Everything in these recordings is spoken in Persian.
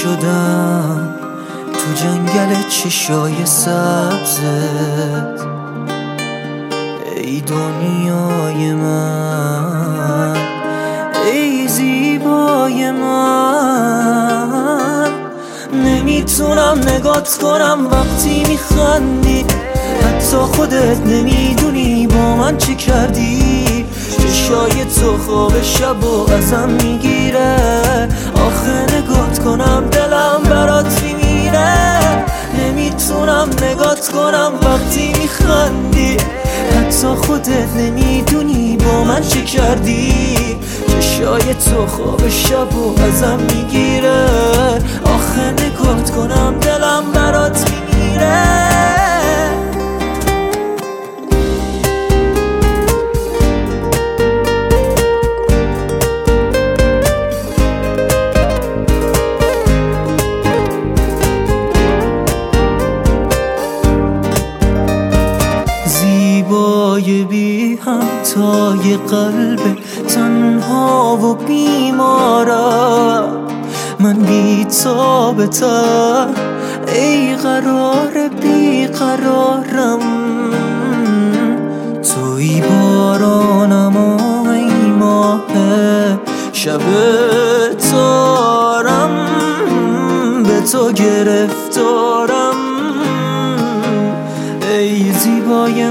شدم تو جنگل چشای سبزت. ای دنیای من، ای زیبای من، نمیتونم نگات کنم وقتی میخندی، حتی خودت نمیدونی با من چی کردی. چشای تو خواب شب و ازم میگیره، آخه نگات کنم دلم برات میمیره. نمیتونم نگات کنم وقتی میخندی، حتی خودت نمیدونی با من چی کردی. چشای تو خواب شب و ازم میگیره، آخه نگات کنم دلم برات میمیره. زیبای بی همتای قلب تنها و بیمارم، من بی تابتر ای قرار بی قرارم. توی بارانم و ای ماه شب تارم، به تو گرفتارم ای زیبای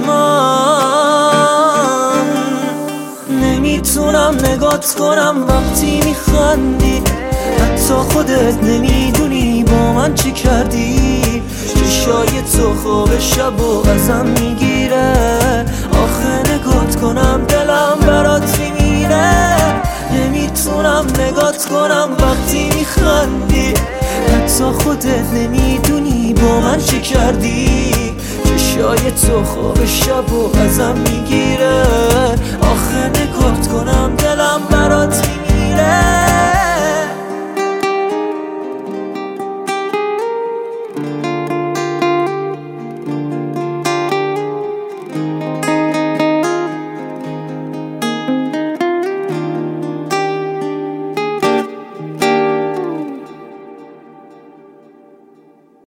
من. نمیتونم نگات کنم وقتی میخندی، حتی خودت نمیدونی با من چی کردی. چشای تو خواب شب و ازم میگیره، آخه نگات کنم دلم برات میمیره. نمیتونم نگات کنم وقتی میخندی، حتی خودت نمیدونی با من چی کردی. چشای تو خواب شب و ازم میگیره، آخه نگات کنم دلم برات میمیره.